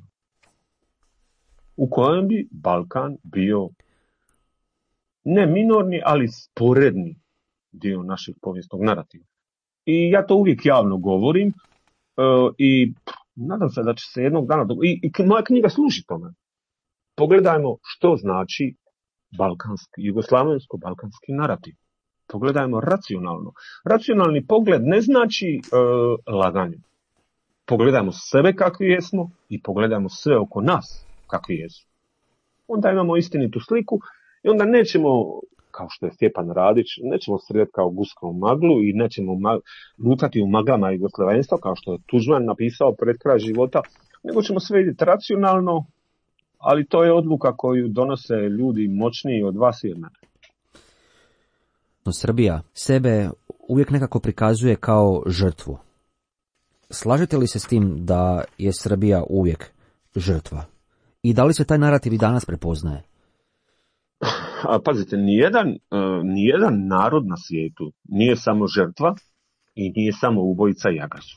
u kojem bi Balkan bio ne minorni, ali sporedni dio našeg povijesnog narativa. I ja to uvijek javno govorim uh, i pff, nadam se da će se jednog dana... Do... I, I moja knjiga služi tome. Pogledajmo što znači balkanski, jugoslavensko-balkanski narativ. Pogledajmo racionalno. Racionalni pogled ne znači uh, laganje. Pogledajmo sebe kakvi jesmo i pogledajmo sve oko nas kakvi jesu. Onda imamo istinitu sliku i onda nećemo, kao što je Stjepan Radić, nećemo srediti kao guska u maglu i nećemo ma- lutati u maglama jugoslavenstva, kao što je Tuđman napisao pred kraj života, nego ćemo sve vidjeti racionalno, ali to je odluka koju donose ljudi moćniji od vas i od mene. No, Srbija sebe uvijek nekako prikazuje kao žrtvu. Slažete li se s tim da je Srbija uvijek žrtva? I da li se taj narativ i danas prepoznaje? A pazite, nijedan, uh, nijedan narod na svijetu nije samo žrtva i nije samo ubojica i agresor.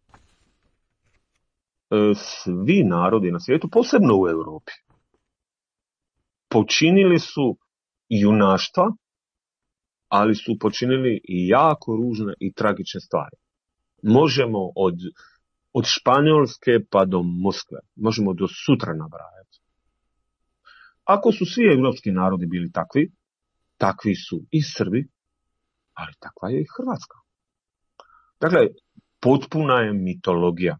Uh, svi narodi na svijetu, posebno u Europi, počinili su junaštva, ali su počinili i jako ružne i tragične stvari. Možemo od, od Španjolske pa do Moskve, možemo do sutra nabrajati. Ako su svi europski narodi bili takvi, takvi su i Srbi, ali takva je i Hrvatska. Dakle, potpuna je mitologija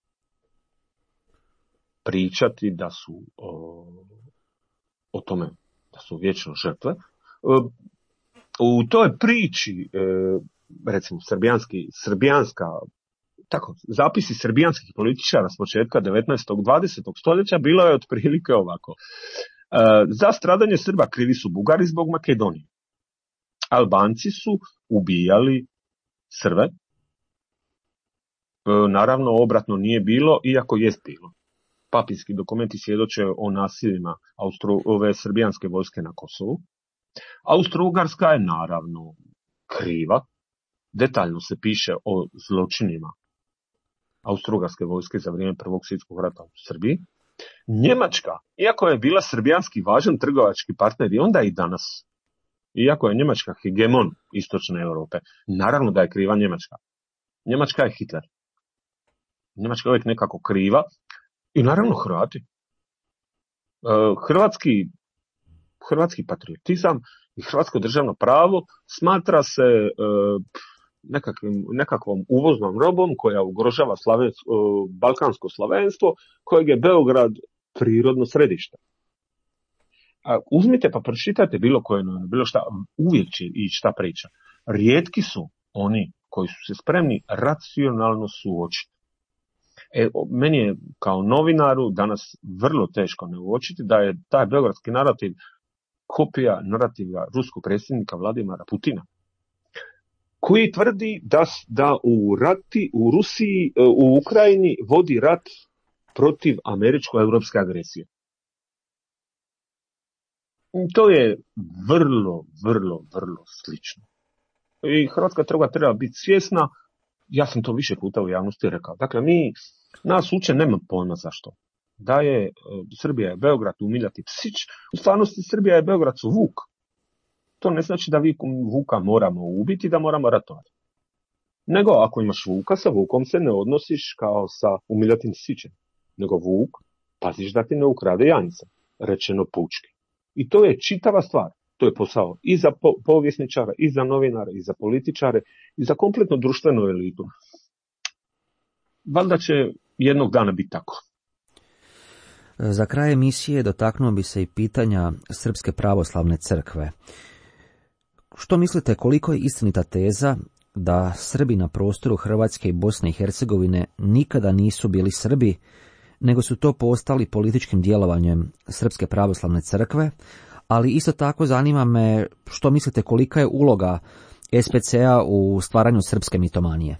pričati da su o, o tome da su vječno žrtve. U toj priči, recimo srbijanski, srbijanska, tako, zapisi srbijanskih političara s početka devetnaestog dvadesetog stoljeća bilo je otprilike ovako. Za stradanje Srba krivi su Bugari zbog Makedonije. Albanci su ubijali Srbe. E, naravno, obratno nije bilo, iako jest bilo. Papinski dokumenti svjedoče o nasiljima Austro, ove srbijanske vojske na Kosovu. Austro-Ugarska je naravno kriva. Detaljno se piše o zločinima Austro-Ugarske vojske za vrijeme Prvog svjetskog rata u Srbiji. Njemačka, iako je bila srbijanski važan trgovački partner i onda i danas, iako je Njemačka hegemon istočne Europe, naravno da je kriva Njemačka. Njemačka je Hitler. Njemačka je uvijek nekako kriva i naravno Hrvati. Hrvatski, hrvatski patriotizam i hrvatsko državno pravo smatra se nekakvim, nekakvom uvoznom robom koja ugrožava slavensko, balkansko slavenstvo, kojeg je Beograd prirodno središte. A uzmite pa pročitajte bilo koje, bilo šta, uvijek će i šta priča. Rijetki su oni koji su se spremni racionalno suočiti. E, meni je kao novinaru danas vrlo teško ne uočiti da je taj beogradski narativ kopija narativa ruskog predsjednika Vladimira Putina, koji tvrdi da, da u rati u Rusiji, u Ukrajini vodi rat protiv američko-europske agresije. To je vrlo, vrlo, vrlo slično. I Hrvatska treba, treba biti svjesna, ja sam to više puta u javnosti rekao. Dakle, mi, nas uče, nema pojma zašto. Da je Srbija je Beograd u Miljati Psić, u stvarnosti Srbija je Beograd su Vuk. To ne znači da vi Vuka moramo ubiti, da moramo ratovati. Nego ako imaš Vuka, sa Vukom se ne odnosiš kao sa umiljatim Psićem. Nego Vuk, paziš da ti ne ukrade Janica, rečeno pučki. I to je čitava stvar. To je posao i za po, povjesničara, i za novinare, i za političare, i za kompletno društvenu elitu. Valjda će jednog dana biti tako. Za kraj emisije dotaknuo bi se i pitanja Srpske pravoslavne crkve. Što mislite, koliko je istinita teza da Srbi na prostoru Hrvatske i Bosne i Hercegovine nikada nisu bili Srbi, nego su to postali političkim djelovanjem Srpske pravoslavne crkve, ali isto tako zanima me što mislite kolika je uloga S P C-a u stvaranju srpske mitomanije?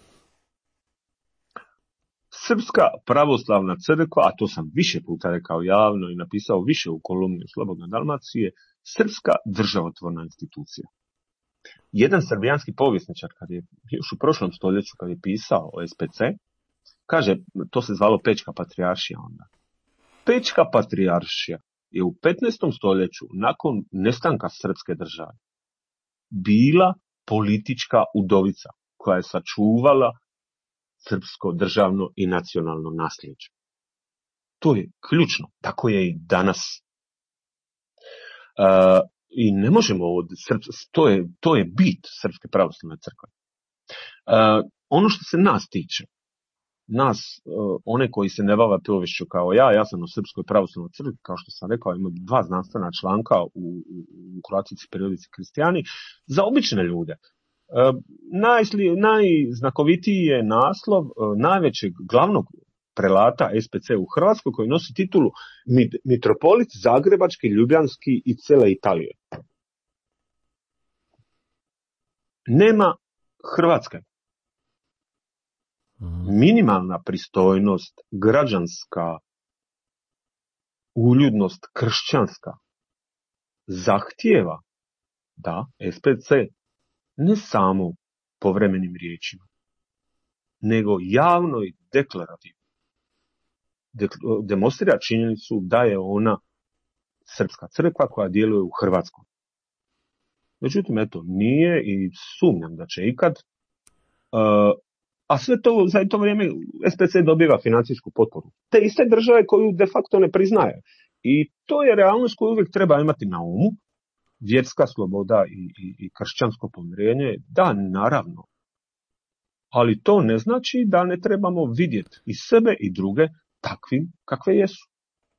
Srpska pravoslavna crkva, a to sam više puta rekao javno i napisao više u kolumni Slobodne Dalmacije, srpska državotvorna institucija. Jedan srbijanski povjesničar, kad je još u prošlom stoljeću, kad je pisao o S P C, kaže, to se zvalo Pečka patrijaršija onda. Pečka patrijaršija je u petnaestom stoljeću, nakon nestanka srpske države, bila politička udovica koja je sačuvala srpsko državno i nacionalno nasljeđe. To je ključno, tako je i danas. E, I ne možemo od srp, to je, to je bit Srpske pravoslavne crkve. E, ono što se nas tiče, nas, one koji se ne bave poviješću kao ja, ja sam u Srpskoj pravoslavnoj crkvi, kao što sam rekao, imam dva znanstvena članka u, u, u Croatici periodici Kristijani, za obične ljude. E, najsli, najznakovitiji je naslov e, najvećeg glavnog prelata S P C u Hrvatskoj, koji nosi titulu mit, Mitropolit Zagrebački, Ljubljanski i cijele Italije. Nema Hrvatske. Minimalna pristojnost, građanska uljudnost, kršćanska zahtijeva da S P C ne samo povremenim riječima, nego javno i deklarativno demonstrira činjenicu da je ona srpska crkva koja djeluje u Hrvatskoj. Međutim, eto, nije i sumnjam da će ikad. Uh, A sve to, za to vrijeme S P C dobiva financijsku potporu. Te iste države koju de facto ne priznaje. I to je realnost koju uvijek treba imati na umu. Vjerska sloboda i, i, i kršćansko pomirenje, da, naravno. Ali to ne znači da ne trebamo vidjeti i sebe i druge takvim kakve jesu.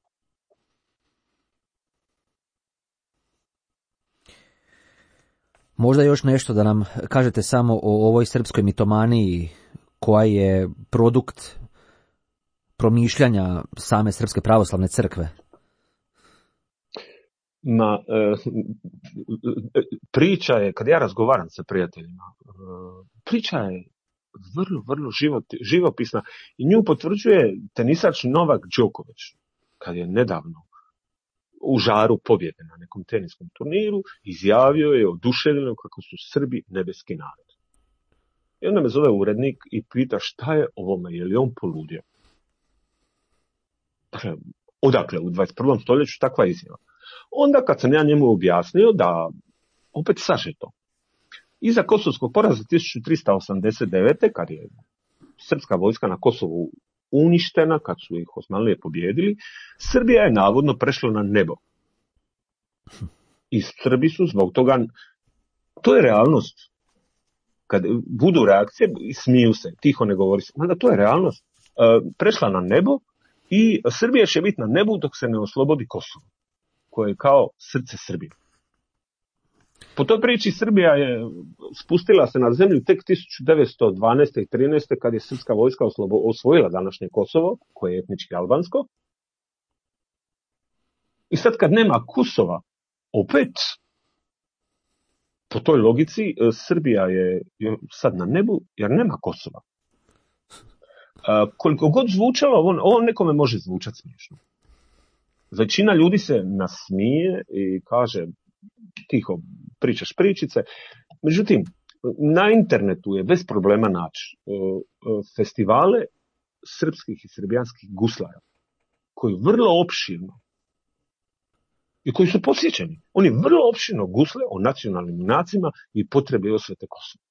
Možda još nešto da nam kažete samo o ovoj srpskoj mitomaniji koja je produkt promišljanja same Srpske pravoslavne crkve. Ma, e, priča je, kad ja razgovaram sa prijateljima, e, priča je vrlo, vrlo život, živopisna i nju potvrđuje tenisač Novak Đoković, kad je nedavno u žaru pobjede na nekom teniskom turniru izjavio je oduševljeno kako su Srbi nebeski narod. I onda me zove urednik i pita šta je ovome, je li on poludio? Dakle, odakle u dvadeset prvom stoljeću takva izjava? Onda kad sam ja njemu objasnio da, opet sažeto, iza Kosovskog poraza tisuću trista osamdeset devete. kad je srpska vojska na Kosovu uništena, kad su ih Osmanlije pobjedili, Srbija je navodno prešla na nebo. I Srbi su zbog toga, to je realnost. Kad budu reakcije, smiju se, tiho ne govori se, onda to je realnost. E, prešla na nebo i Srbija će biti na nebu dok se ne oslobodi Kosovo, koje je kao srce Srbije. Po toj priči Srbija je spustila se na zemlju tek tisuću devetsto dvanaeste i trinaeste. kad je srpska vojska oslobo, osvojila današnje Kosovo, koje je etnički albansko. I sad kad nema Kosova, opet, po toj logici, Srbija je sad na nebu jer nema Kosova. A, koliko god zvučalo, ovo, ovo nekome može zvučati smiješno. Većina ljudi se nasmije i kaže tiho pričaš pričice. Međutim, na internetu je bez problema naći festivale srpskih i srbijanskih guslara koji vrlo opširno i koji su posjećeni. Oni vrlo opširno gusle o nacionalnim junacima i potrebi osvete Kosova.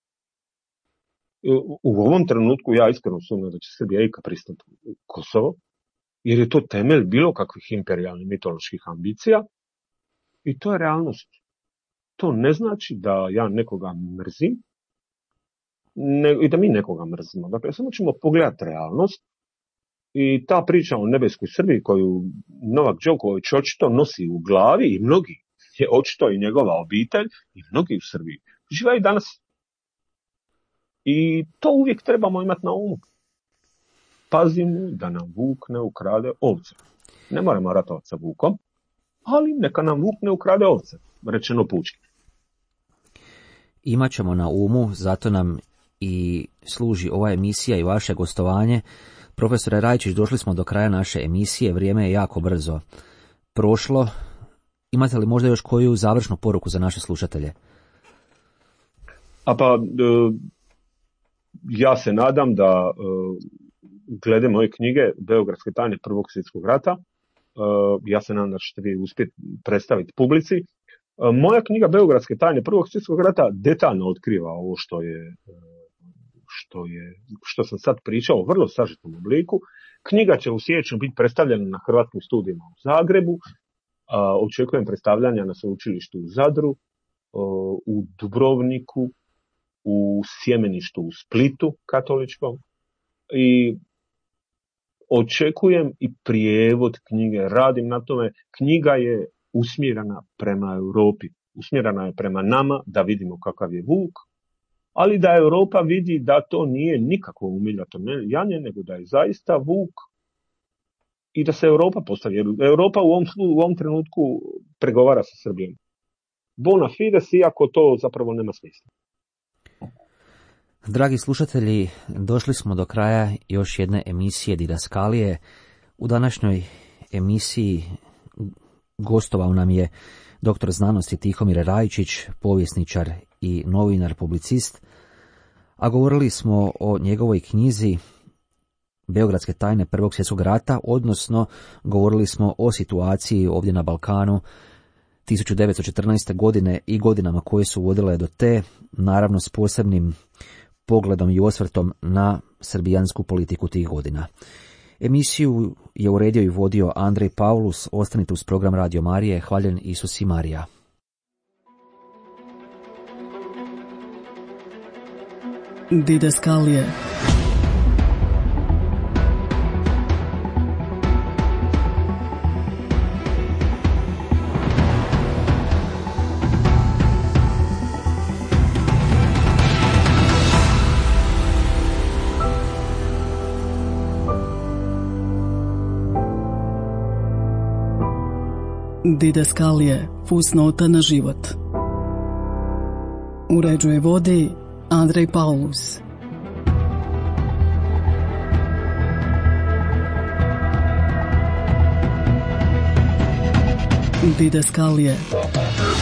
U ovom trenutku ja iskreno sumnjam da će Srbija ikad pristati u Kosovo, jer je to temelj bilo kakvih imperijalnih mitoloških ambicija i to je realnost. To ne znači da ja nekoga mrzim ne, i da mi nekoga mrzimo. Dakle, samo ćemo pogledati realnost i ta priča o nebeskoj Srbiji koju Novak Đoković očito nosi u glavi i mnogi, je očito i njegova obitelj i mnogi u Srbiji živa i danas. I to uvijek trebamo imati na umu. Pazimo da nam vuk ne ukrade ovce. Ne moramo ratovati sa vukom, ali neka nam vuk ne ukrade ovce, rečeno pučki. Imat ćemo na umu, zato nam i služi ova emisija i vaše gostovanje. Profesore Rajičić, došli smo do kraja naše emisije, vrijeme je jako brzo prošlo. Imate li možda još koju završnu poruku za naše slušatelje? A pa, ja se nadam da glede moje knjige Beogradske tajne Prvog svjetskog rata, ja se nadam da ćete vi uspjeti predstaviti publici. Moja knjiga Beogradske tajne Prvog svjetskog rata detaljno otkriva ovo što je, što je, što sam sad pričao u vrlo sažetom obliku. Knjiga će u siječnju biti predstavljena na Hrvatskim studijima u Zagrebu. Očekujem predstavljanja na sveučilištu u Zadru, u Dubrovniku, u Sjemeništu u Splitu katoličkom i očekujem i prijevod knjige, radim na tome. Knjiga je usmjerena prema Europi, usmjerena je prema nama da vidimo kakav je vuk, ali da Europa vidi da to nije nikako umiljato janje, nego da je zaista vuk i da se Europa postavi. Jer Europa u ovom, u ovom trenutku pregovara sa Srbijom. Bona fides, iako to zapravo nema smisla. Dragi slušatelji, došli smo do kraja još jedne emisije Didaskalije. U današnjoj emisiji gostovao nam je doktor znanosti Tihomir Rajičić, povjesničar i novinar, publicist, a govorili smo o njegovoj knjizi Beogradske tajne Prvog svjetskog rata, odnosno govorili smo o situaciji ovdje na Balkanu tisuću devetsto četrnaeste. godine i godinama koje su vodile do te, naravno s posebnim pogledom i osvrtom na srbijansku politiku tih godina. Emisiju je uredio i vodio Andrej Paulus. Ostanite uz program Radio Marije. Hvaljen Isus i Marija. Didaskalije. Didaskalije, fusnota na život. Uređuje vodi Andrej Paulus. Didaskalije.